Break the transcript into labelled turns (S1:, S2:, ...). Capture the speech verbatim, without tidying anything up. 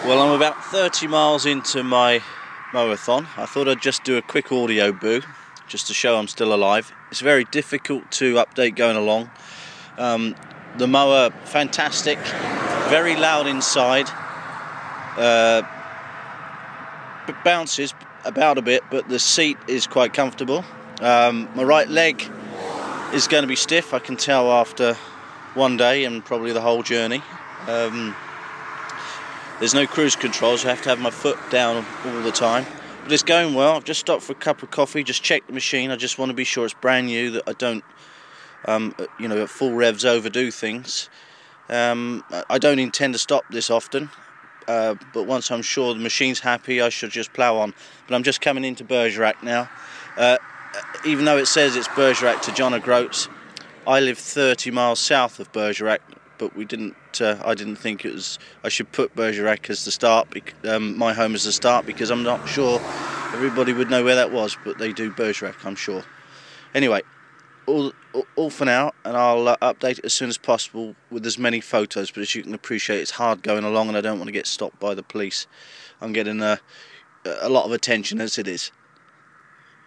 S1: Well, I'm about thirty miles into my mowathon. I thought I'd just do a quick audio boo, just to show I'm still alive. It's very difficult to update going along. Um, the mower, fantastic, very loud inside, uh, bounces about a bit, but the seat is quite comfortable. Um, my right leg is going to be stiff, I can tell after one day and probably the whole journey. Um, There's no cruise control, so I have to have my foot down all the time. But it's going well. I've just stopped for a cup of coffee, just checked the machine. I just want to be sure it's brand new, that I don't, um, you know, at full revs overdo things. Um, I don't intend to stop this often, uh, but once I'm sure the machine's happy, I should just plough on. But I'm just coming into Bergerac now. Uh, even though it says it's Bergerac to John O'Groats, I live thirty miles south of Bergerac. But we didn't. Uh, I didn't think it was. I should put Bergerac as the start, um, my home as the start, because I'm not sure everybody would know where that was. But they do Bergerac, I'm sure. Anyway, all all, all for now, and I'll uh, update it as soon as possible with as many photos. But as you can appreciate, it's hard going along, and I don't want to get stopped by the police. I'm getting a a lot of attention as it is.